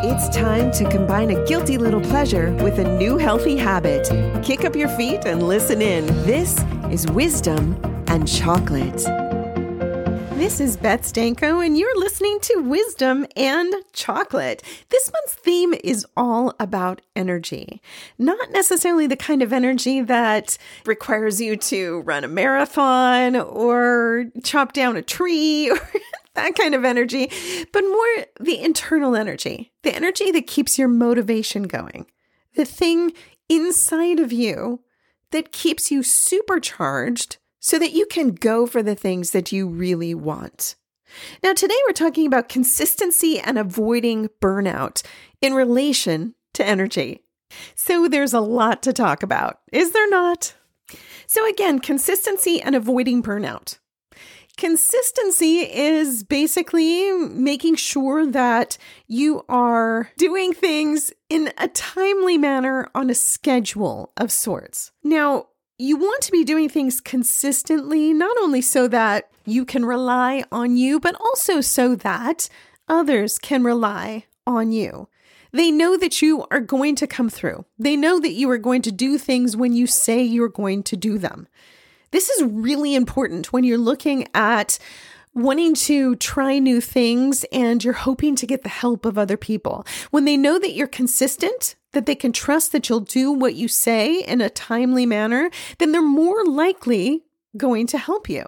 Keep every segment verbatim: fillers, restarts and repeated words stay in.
It's time to combine a guilty little pleasure with a new healthy habit. Kick up your feet and listen in. This is Wisdom and Chocolate. This is Beth Stanko, and you're listening to Wisdom and Chocolate. This month's theme is all about energy. Not necessarily the kind of energy that requires you to run a marathon or chop down a tree or that kind of energy, but more the internal energy, the energy that keeps your motivation going, the thing inside of you that keeps you supercharged so that you can go for the things that you really want. Now, today we're talking about consistency and avoiding burnout in relation to energy. So there's a lot to talk about, is there not? So again, consistency and avoiding burnout. Consistency is basically making sure that you are doing things in a timely manner on a schedule of sorts. Now, you want to be doing things consistently, not only so that you can rely on you, but also so that others can rely on you. They know that you are going to come through. They know that you are going to do things when you say you're going to do them. This is really important when you're looking at wanting to try new things and you're hoping to get the help of other people. When they know that you're consistent, that they can trust that you'll do what you say in a timely manner, then they're more likely going to help you.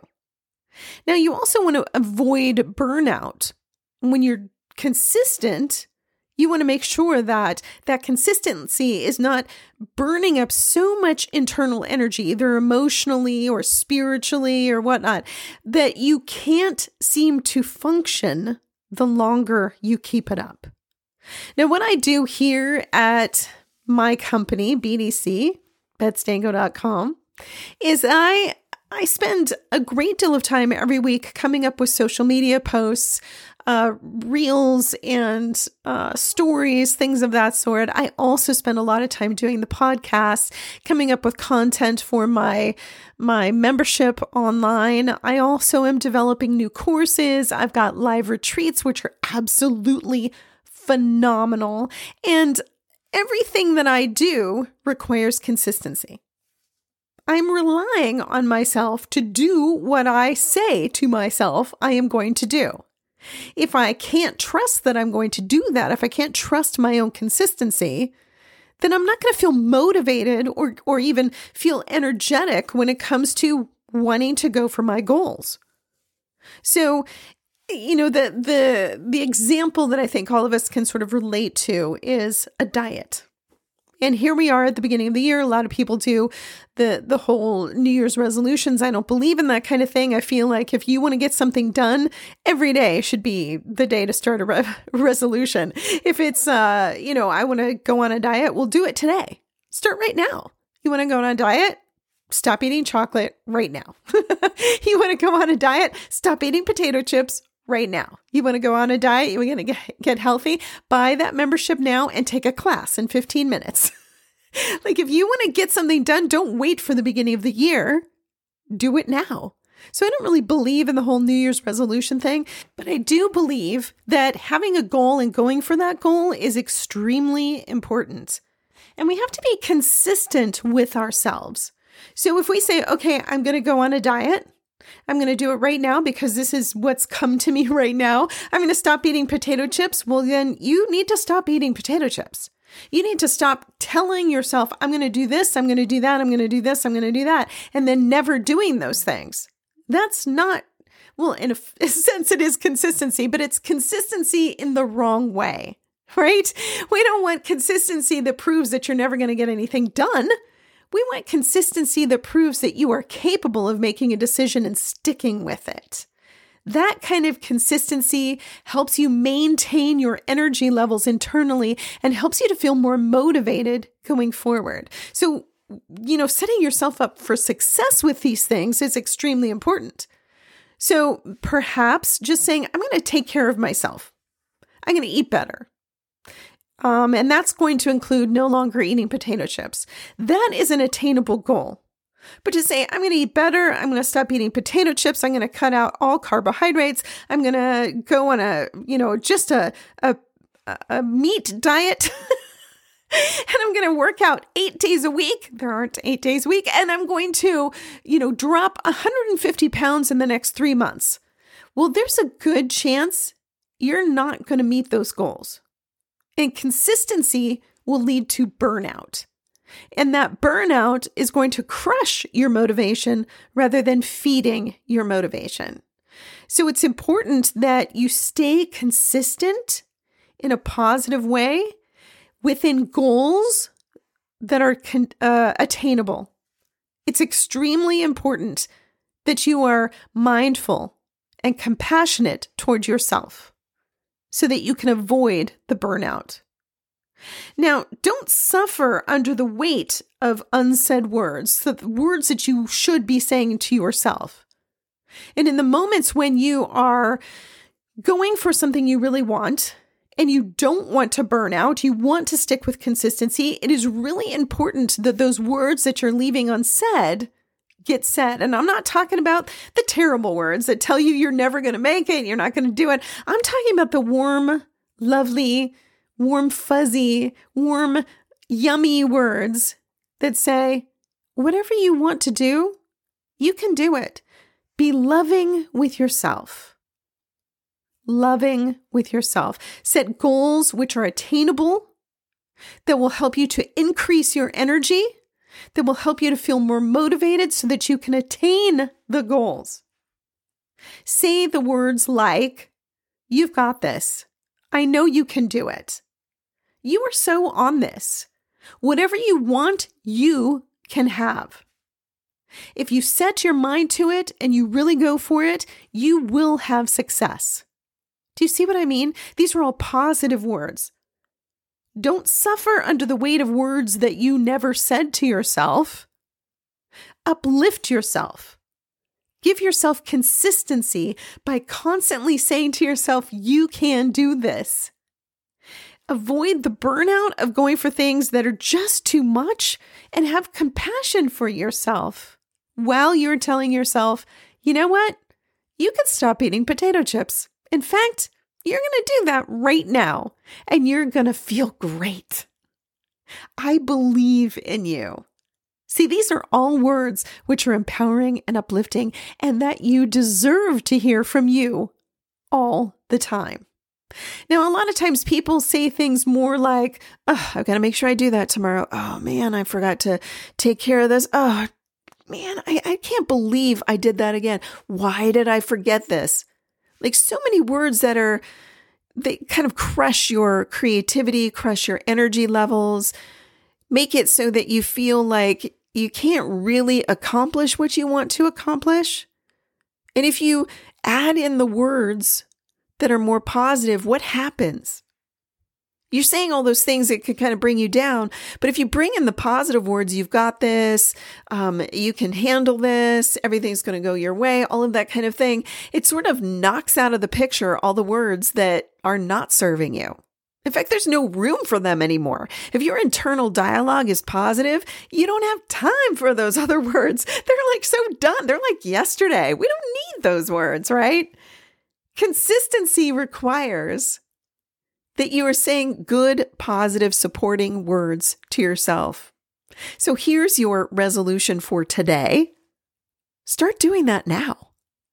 Now, you also want to avoid burnout. When you're consistent, you want to make sure that that consistency is not burning up so much internal energy, either emotionally or spiritually or whatnot, that you can't seem to function the longer you keep it up. Now, what I do here at my company, B D C, beth stanko dot com, is I I spend a great deal of time every week coming up with social media posts, uh, reels and uh, stories, things of that sort. I also spend a lot of time doing the podcast, coming up with content for my, my membership online. I also am developing new courses. I've got live retreats, which are absolutely phenomenal. And everything that I do requires consistency. I'm relying on myself to do what I say to myself I am going to do. If I can't trust that I'm going to do that, if I can't trust my own consistency, then I'm not going to feel motivated or, or even feel energetic when it comes to wanting to go for my goals. So, you know, the the the example that I think all of us can sort of relate to is a diet. And here we are at the beginning of the year. A lot of people do the, the whole New Year's resolutions. I don't believe in that kind of thing. I feel like if you want to get something done, every day should be the day to start a re- resolution. If it's, uh, you know, I want to go on a diet, we'll do it today. Start right now. You want to go on a diet? Stop eating chocolate right now. You want to go on a diet? Stop eating potato chips right now. You want to go on a diet? You're going to get, get healthy? Buy that membership now and take a class in fifteen minutes. Like if you want to get something done, don't wait for the beginning of the year. Do it now. So I don't really believe in the whole New Year's resolution thing, but I do believe that having a goal and going for that goal is extremely important. And we have to be consistent with ourselves. So if we say, okay, I'm going to go on a diet, I'm going to do it right now because this is what's come to me right now. I'm going to stop eating potato chips. Well, then you need to stop eating potato chips. You need to stop telling yourself, I'm going to do this, I'm going to do that, I'm going to do this, I'm going to do that, and then never doing those things. That's not, well, in a, a sense, it is consistency, but it's consistency in the wrong way, right? We don't want consistency that proves that you're never going to get anything done. We want consistency that proves that you are capable of making a decision and sticking with it. That kind of consistency helps you maintain your energy levels internally and helps you to feel more motivated going forward. So, you know, setting yourself up for success with these things is extremely important. So perhaps just saying, I'm going to take care of myself. I'm going to eat better. Um, and that's going to include no longer eating potato chips. That is an attainable goal. But to say, I'm going to eat better, I'm going to stop eating potato chips, I'm going to cut out all carbohydrates, I'm going to go on a, you know, just a, a, a, a meat diet and I'm going to work out eight days a week. There aren't eight days a week. And I'm going to, you know, drop one hundred fifty pounds in the next three months. Well, there's a good chance you're not going to meet those goals. And consistency will lead to burnout. And that burnout is going to crush your motivation rather than feeding your motivation. So it's important that you stay consistent in a positive way within goals that are uh, attainable. It's extremely important that you are mindful and compassionate toward yourself so that you can avoid the burnout. Now, don't suffer under the weight of unsaid words, the words that you should be saying to yourself. And in the moments when you are going for something you really want and you don't want to burn out, you want to stick with consistency, it is really important that those words that you're leaving unsaid get said. And I'm not talking about the terrible words that tell you you're never going to make it, you're not going to do it. I'm talking about the warm, lovely, warm, fuzzy, warm, yummy words that say, whatever you want to do, you can do it. Be loving with yourself. Loving with yourself. Set goals which are attainable, that will help you to increase your energy, that will help you to feel more motivated so that you can attain the goals. Say the words like, you've got this. I know you can do it. You are so on this. Whatever you want, you can have. If you set your mind to it and you really go for it, you will have success. Do you see what I mean? These are all positive words. Don't suffer under the weight of words that you never said to yourself. Uplift yourself. Give yourself consistency by constantly saying to yourself, you can do this. Avoid the burnout of going for things that are just too much and have compassion for yourself while you're telling yourself, you know what? You can stop eating potato chips. In fact, you're going to do that right now and you're going to feel great. I believe in you. See, these are all words which are empowering and uplifting and that you deserve to hear from you all the time. Now, a lot of times people say things more like, oh, I've got to make sure I do that tomorrow. Oh, man, I forgot to take care of this. Oh, man, I, I can't believe I did that again. Why did I forget this? Like so many words that are, they kind of crush your creativity, crush your energy levels, make it so that you feel like you can't really accomplish what you want to accomplish. And if you add in the words that are more positive, what happens? You're saying all those things that could kind of bring you down. But if you bring in the positive words, you've got this, um, you can handle this, everything's going to go your way, all of that kind of thing, it sort of knocks out of the picture all the words that are not serving you. In fact, there's no room for them anymore. If your internal dialogue is positive, you don't have time for those other words. They're like so done. They're like yesterday. We don't need those words, right? Consistency requires that you are saying good, positive, supporting words to yourself. So here's your resolution for today. Start doing that now.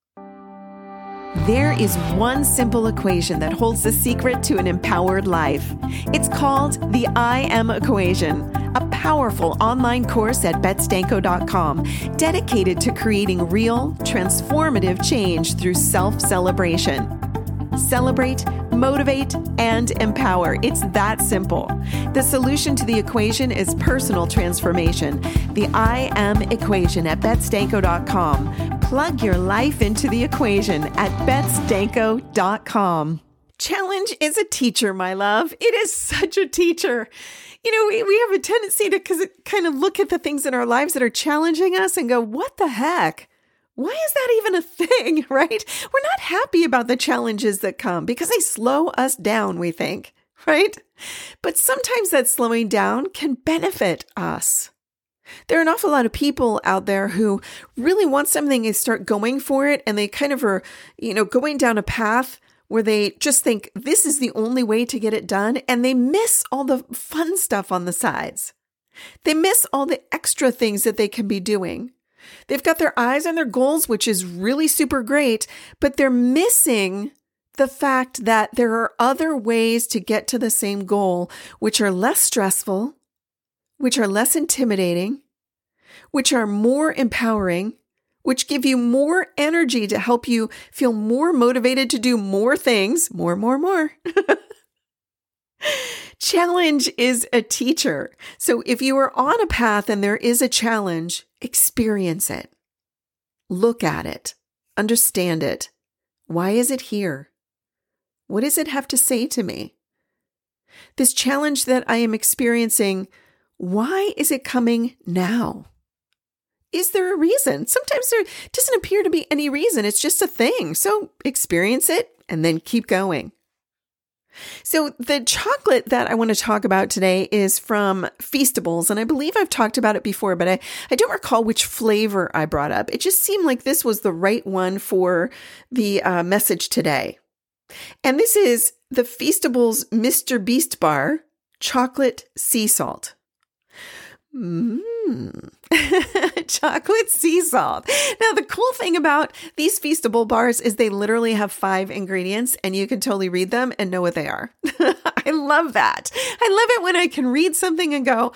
There is one simple equation that holds the secret to an empowered life. It's called the I Am Equation, a powerful online course at bets danko dot com dedicated to creating real, transformative change through self-celebration. Celebrate, motivate, and empower. It's that simple. The solution to the equation is personal transformation. The I Am Equation at bets danko dot com. Plug your life into the equation at bets danko dot com. Challenge is a teacher, my love. It is such a teacher. You know, we, we have a tendency to kind of look at the things in our lives that are challenging us and go, what the heck? Why is that even a thing, right? We're not happy about the challenges that come because they slow us down, we think, right? But sometimes that slowing down can benefit us. There are an awful lot of people out there who really want something and start going for it, and they kind of are, you know, going down a path where they just think this is the only way to get it done, and they miss all the fun stuff on the sides. They miss all the extra things that they can be doing. They've got their eyes on their goals, which is really super great, but they're missing the fact that there are other ways to get to the same goal, which are less stressful, which are less intimidating, which are more empowering, which give you more energy to help you feel more motivated to do more things, more, more, more. Challenge is a teacher. So if you are on a path and there is a challenge, experience it. Look at it. Understand it. Why is it here? What does it have to say to me? This challenge that I am experiencing, why is it coming now? Is there a reason? Sometimes there doesn't appear to be any reason. It's just a thing. So experience it and then keep going. So the chocolate that I want to talk about today is from Feastables. And I believe I've talked about it before, but I, I don't recall which flavor I brought up. It just seemed like this was the right one for the uh, message today. And this is the Feastables Mister Beast Bar Chocolate Sea Salt. Mmm. Chocolate sea salt. Now, the cool thing about these Feastable bars is they literally have five ingredients and you can totally read them and know what they are. I love that. I love it when I can read something and go,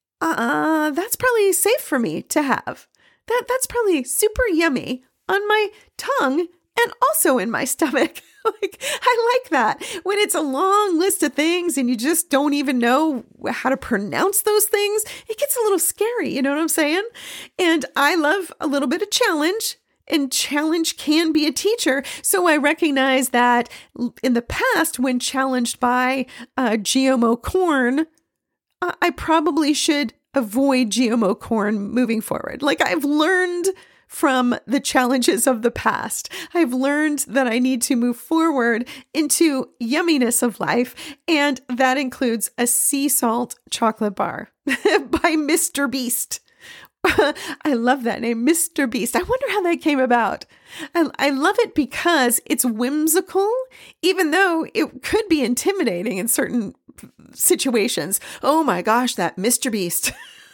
uh, that's probably safe for me to have. That That's probably super yummy on my tongue and also in my stomach. Like, I like that when it's a long list of things and you just don't even know how to pronounce those things. It gets a little scary. You know what I'm saying? And I love a little bit of challenge, and challenge can be a teacher. So I recognize that in the past, when challenged by uh, G M O corn, uh, I probably should avoid G M O corn moving forward. Like, I've learned from the challenges of the past. I've learned that I need to move forward into yumminess of life, and that includes a sea salt chocolate bar by Mister Beast. I love that name, Mister Beast. I wonder how that came about. I, I love it because it's whimsical, even though it could be intimidating in certain situations. Oh my gosh, that Mister Beast.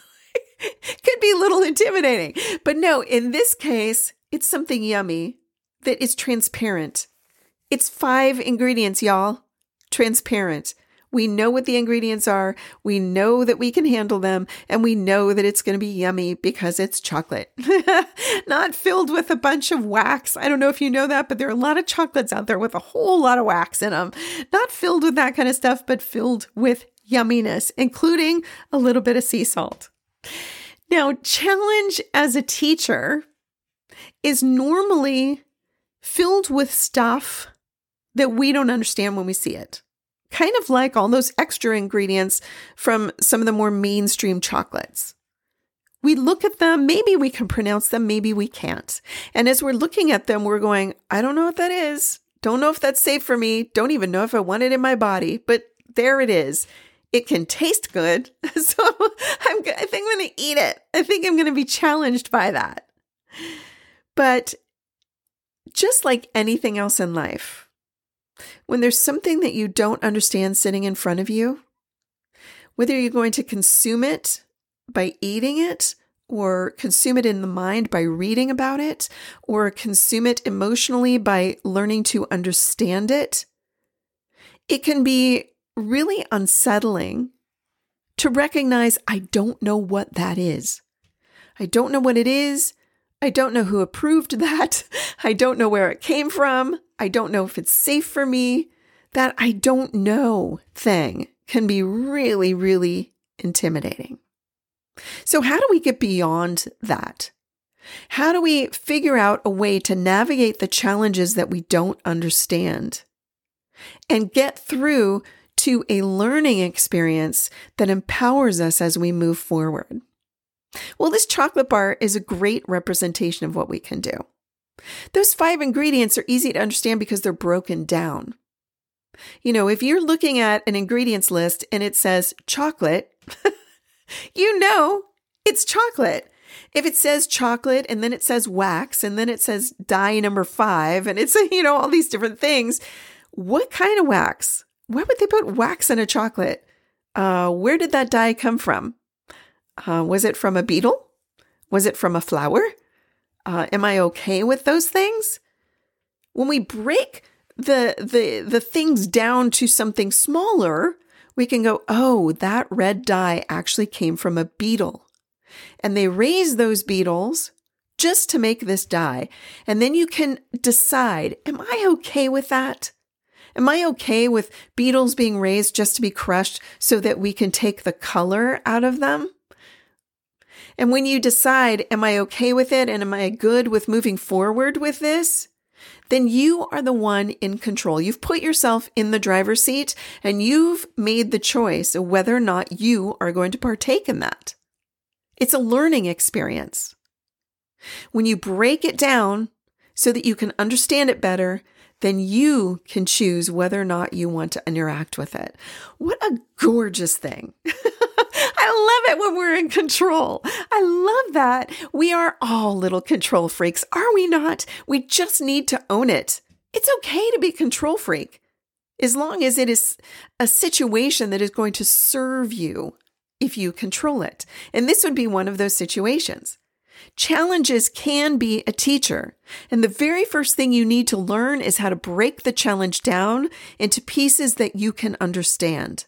Could be a little intimidating. But no, in this case, it's something yummy that is transparent. It's five ingredients, y'all. Transparent. We know what the ingredients are. We know that we can handle them. And we know that it's going to be yummy because it's chocolate. Not filled with a bunch of wax. I don't know if you know that, but there are a lot of chocolates out there with a whole lot of wax in them. Not filled with that kind of stuff, but filled with yumminess, including a little bit of sea salt. Now, challenge as a teacher is normally filled with stuff that we don't understand when we see it. Kind of like all those extra ingredients from some of the more mainstream chocolates. We look at them, maybe we can pronounce them, maybe we can't. And as we're looking at them, we're going, I don't know what that is. Don't know if that's safe for me. Don't even know if I want it in my body, but there it is. It can taste good, so I'm, I think I'm going to eat it. I think I'm going to be challenged by that. But just like anything else in life, when there's something that you don't understand sitting in front of you, whether you're going to consume it by eating it, or consume it in the mind by reading about it, or consume it emotionally by learning to understand it, it can be really unsettling to recognize I don't know what that is. I don't know what it is. I don't know who approved that. I don't know where it came from. I don't know if it's safe for me. That I don't know thing can be really, really intimidating. So how do we get beyond that? How do we figure out a way to navigate the challenges that we don't understand and get through to a learning experience that empowers us as we move forward? Well, this chocolate bar is a great representation of what we can do. Those five ingredients are easy to understand because they're broken down. You know, if you're looking at an ingredients list and it says chocolate, you know it's chocolate. If it says chocolate and then it says wax and then it says dye number five and it's, you know, all these different things, what kind of wax? Why would they put wax in a chocolate? Uh, where did that dye come from? Uh, was it from a beetle? Was it from a flower? Uh, am I okay with those things? When we break the, the, the things down to something smaller, we can go, oh, that red dye actually came from a beetle. And they raise those beetles just to make this dye. And then you can decide, am I okay with that? Am I okay with beetles being raised just to be crushed so that we can take the color out of them? And when you decide, am I okay with it? And am I good with moving forward with this? Then you are the one in control. You've put yourself in the driver's seat and you've made the choice of whether or not you are going to partake in that. It's a learning experience. When you break it down so that you can understand it better, then you can choose whether or not you want to interact with it. What a gorgeous thing. I love it when we're in control. I love that. We are all little control freaks, are we not? We just need to own it. It's okay to be a control freak as long as it is a situation that is going to serve you if you control it. And this would be one of those situations. Challenges can be a teacher. And the very first thing you need to learn is how to break the challenge down into pieces that you can understand.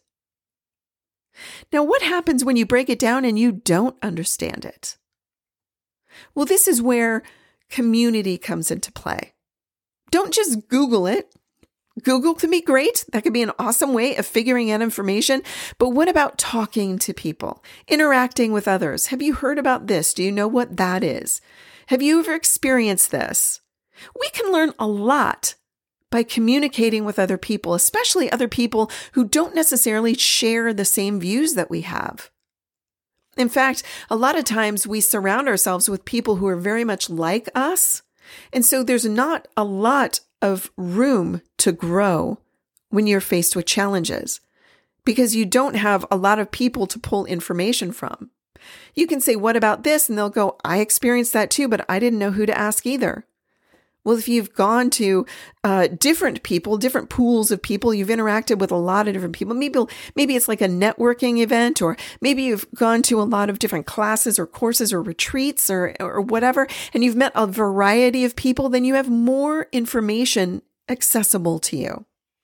Now, what happens when you break it down and you don't understand it? Well, this is where community comes into play. Don't just Google it. Google can be great. That could be an awesome way of figuring out information. But what about talking to people, interacting with others? Have you heard about this? Do you know what that is? Have you ever experienced this? We can learn a lot by communicating with other people, especially other people who don't necessarily share the same views that we have. In fact, a lot of times we surround ourselves with people who are very much like us. And so there's not a lot of room to grow when you're faced with challenges because you don't have a lot of people to pull information from. You can say, what about this? And they'll go, I experienced that too, but I didn't know who to ask either. Well, if you've gone to uh, different people, different pools of people, you've interacted with a lot of different people. Maybe, maybe it's like a networking event, or maybe you've gone to a lot of different classes or courses or retreats or, or whatever, and you've met a variety of people, then you have more information accessible to you.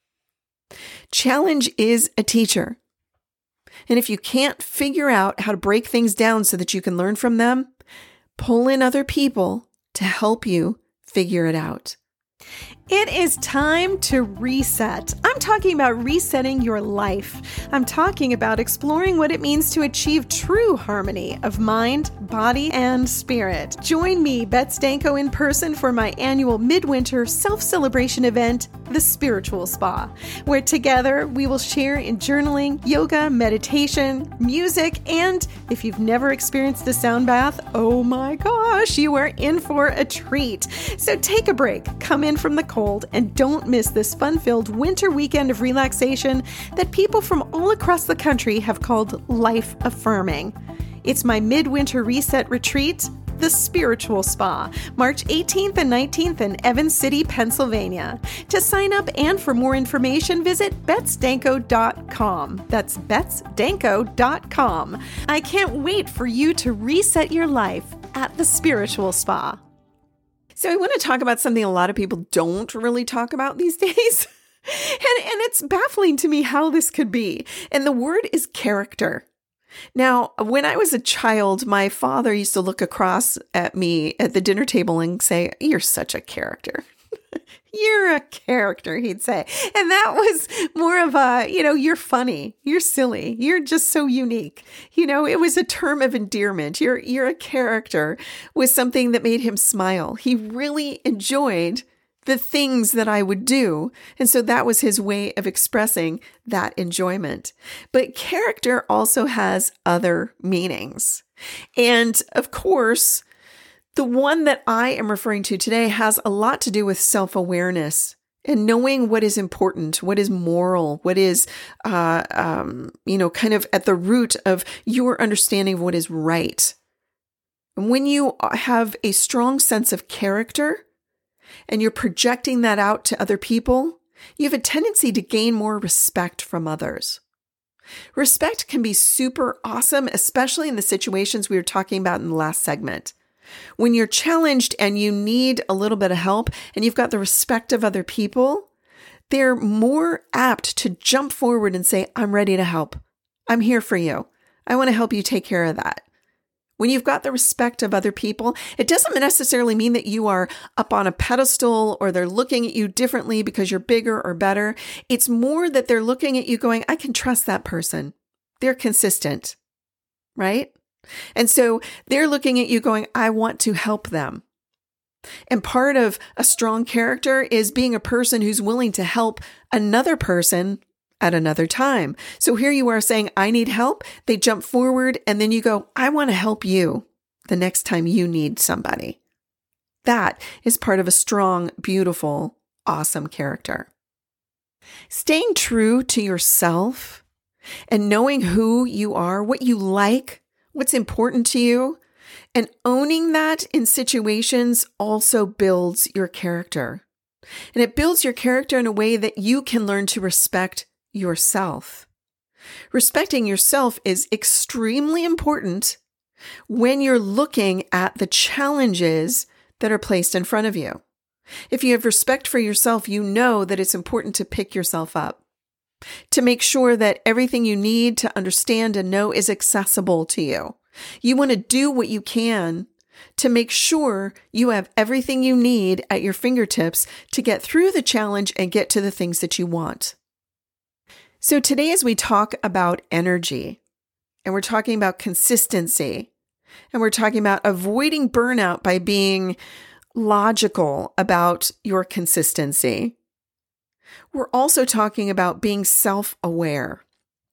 Challenge is a teacher. And if you can't figure out how to break things down so that you can learn from them, pull in other people to help you figure it out. It is time to reset. I'm talking about resetting your life. I'm talking about exploring what it means to achieve true harmony of mind, body, and spirit. Join me, Beth Stanko, in person for my annual midwinter self-celebration event, The Spiritual Spa, where together we will share in journaling, yoga, meditation, music, and if you've never experienced a sound bath, oh my gosh, you are in for a treat. So take a break, come in from the cold, and don't miss this fun-filled winter weekend of relaxation that people from all across the country have called life-affirming. It's my midwinter reset retreat, The Spiritual Spa, March eighteenth and nineteenth in Evans City, Pennsylvania. To sign up and for more information, visit beth stanko dot com. That's beth stanko dot com. I can't wait for you to reset your life at The Spiritual Spa. So I want to talk about something a lot of people don't really talk about these days. and, and it's baffling to me how this could be. And the word is character. Now, when I was a child, my father used to look across at me at the dinner table and say, "You're such a character." You're a character, he'd say. And that was more of a, you know, you're funny, you're silly, you're just so unique. You know, it was a term of endearment. You're, you're a character was something that made him smile. He really enjoyed the things that I would do. And so that was his way of expressing that enjoyment. But character also has other meanings. And of course, the one that I am referring to today has a lot to do with self-awareness and knowing what is important, what is moral, what is, uh, um, you know, kind of at the root of your understanding of what is right. And when you have a strong sense of character and you're projecting that out to other people, you have a tendency to gain more respect from others. Respect can be super awesome, especially in the situations we were talking about in the last segment. When you're challenged and you need a little bit of help and you've got the respect of other people, they're more apt to jump forward and say, I'm ready to help. I'm here for you. I want to help you take care of that. When you've got the respect of other people, it doesn't necessarily mean that you are up on a pedestal or they're looking at you differently because you're bigger or better. It's more that they're looking at you going, I can trust that person. They're consistent, right? And so they're looking at you going, I want to help them. And part of a strong character is being a person who's willing to help another person at another time. So here you are saying, I need help. They jump forward and then you go, I want to help you the next time you need somebody. That is part of a strong, beautiful, awesome character. Staying true to yourself and knowing who you are, what you like, what's important to you, and owning that in situations also builds your character. And it builds your character in a way that you can learn to respect yourself. Respecting yourself is extremely important when you're looking at the challenges that are placed in front of you. If you have respect for yourself, you know that it's important to pick yourself up, to make sure that everything you need to understand and know is accessible to you. You want to do what you can to make sure you have everything you need at your fingertips to get through the challenge and get to the things that you want. So today, as we talk about energy, and we're talking about consistency, and we're talking about avoiding burnout by being logical about your consistency, we're also talking about being self-aware.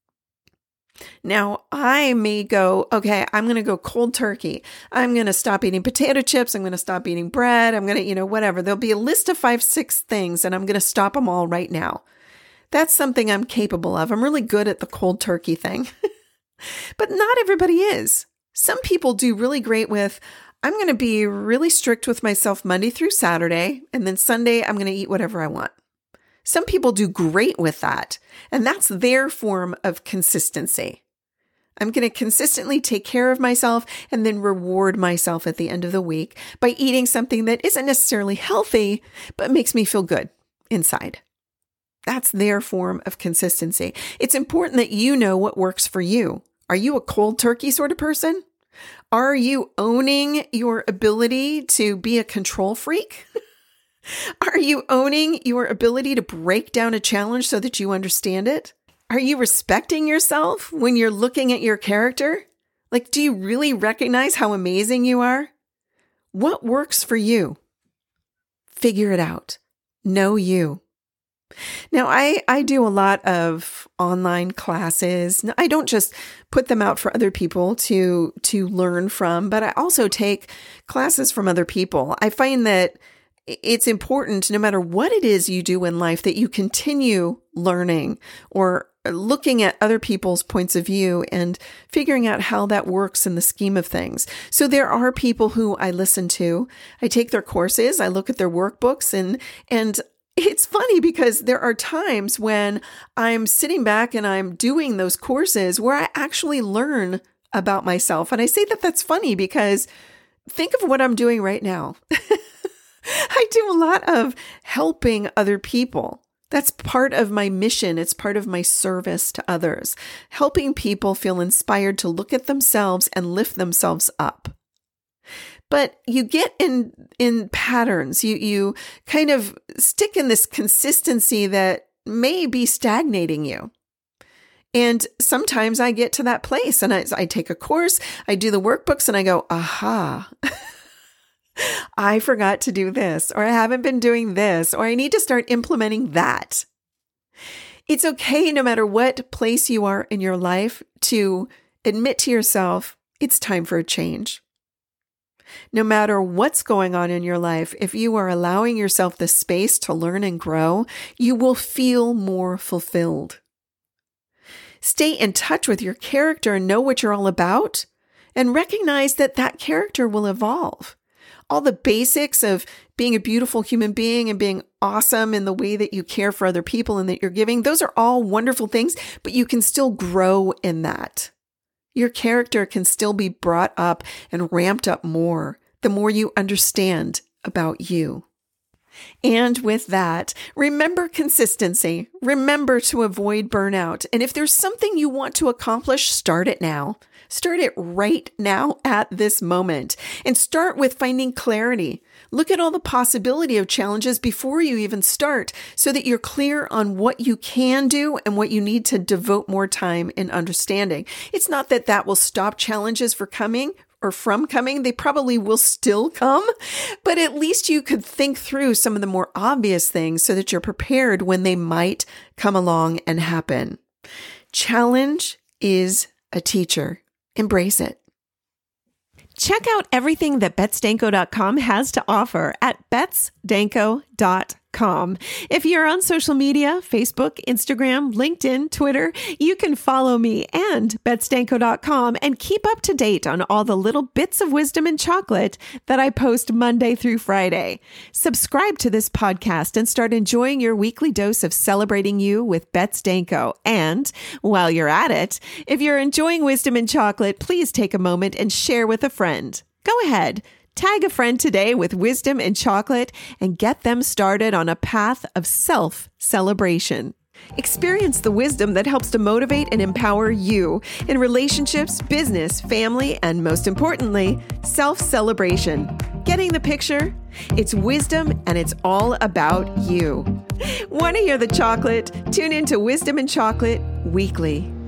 Now, I may go, okay, I'm going to go cold turkey. I'm going to stop eating potato chips. I'm going to stop eating bread. I'm going to, you know, whatever. There'll be a list of five, six things, and I'm going to stop them all right now. That's something I'm capable of. I'm really good at the cold turkey thing. But not everybody is. Some people do really great with, I'm going to be really strict with myself Monday through Saturday, and then Sunday I'm going to eat whatever I want. Some people do great with that, and that's their form of consistency. I'm going to consistently take care of myself and then reward myself at the end of the week by eating something that isn't necessarily healthy, but makes me feel good inside. That's their form of consistency. It's important that you know what works for you. Are you a cold turkey sort of person? Are you owning your ability to be a control freak? Are you owning your ability to break down a challenge so that you understand it? Are you respecting yourself when you're looking at your character? Like, do you really recognize how amazing you are? What works for you? Figure it out. Know you. Now, I, I do a lot of online classes. I don't just put them out for other people to, to learn from, but I also take classes from other people. I find that it's important, no matter what it is you do in life, that you continue learning or looking at other people's points of view and figuring out how that works in the scheme of things. So there are people who I listen to. I take their courses. I look at their workbooks, and and it's funny because there are times when I'm sitting back and I'm doing those courses where I actually learn about myself. And I say that that's funny because think of what I'm doing right now. I do a lot of helping other people. That's part of my mission. It's part of my service to others, helping people feel inspired to look at themselves and lift themselves up. But you get in, in patterns. You, you kind of stick in this consistency that may be stagnating you. And sometimes I get to that place and I, I take a course, I do the workbooks, and I go, aha, I forgot to do this, or I haven't been doing this, or I need to start implementing that. It's okay, no matter what place you are in your life, to admit to yourself, it's time for a change. No matter what's going on in your life, if you are allowing yourself the space to learn and grow, you will feel more fulfilled. Stay in touch with your character and know what you're all about, and recognize that that character will evolve. All the basics of being a beautiful human being and being awesome in the way that you care for other people and that you're giving. Those are all wonderful things, but you can still grow in that. Your character can still be brought up and ramped up more the more you understand about you. And with that, remember consistency. Remember to avoid burnout. And if there's something you want to accomplish, start it now. Start it right now at this moment. And start with finding clarity. Look at all the possibility of challenges before you even start so that you're clear on what you can do and what you need to devote more time in understanding. It's not that that will stop challenges for coming or from coming. They probably will still come, but at least you could think through some of the more obvious things so that you're prepared when they might come along and happen. Challenge is a teacher. Embrace it. Check out everything that bets danko dot com has to offer at bets danko dot com. If you're on social media, Facebook, Instagram, LinkedIn, Twitter, you can follow me and bets danko dot com and keep up to date on all the little bits of wisdom and chocolate that I post Monday through Friday. Subscribe to this podcast and start enjoying your weekly dose of celebrating you with Bets Danko. And while you're at it, if you're enjoying wisdom and chocolate, please take a moment and share with a friend. Go ahead. Tag a friend today with wisdom and chocolate and get them started on a path of self-celebration. Experience the wisdom that helps to motivate and empower you in relationships, business, family, and most importantly, self-celebration. Getting the picture? It's wisdom and it's all about you. Want to hear the chocolate? Tune into Wisdom and Chocolate weekly.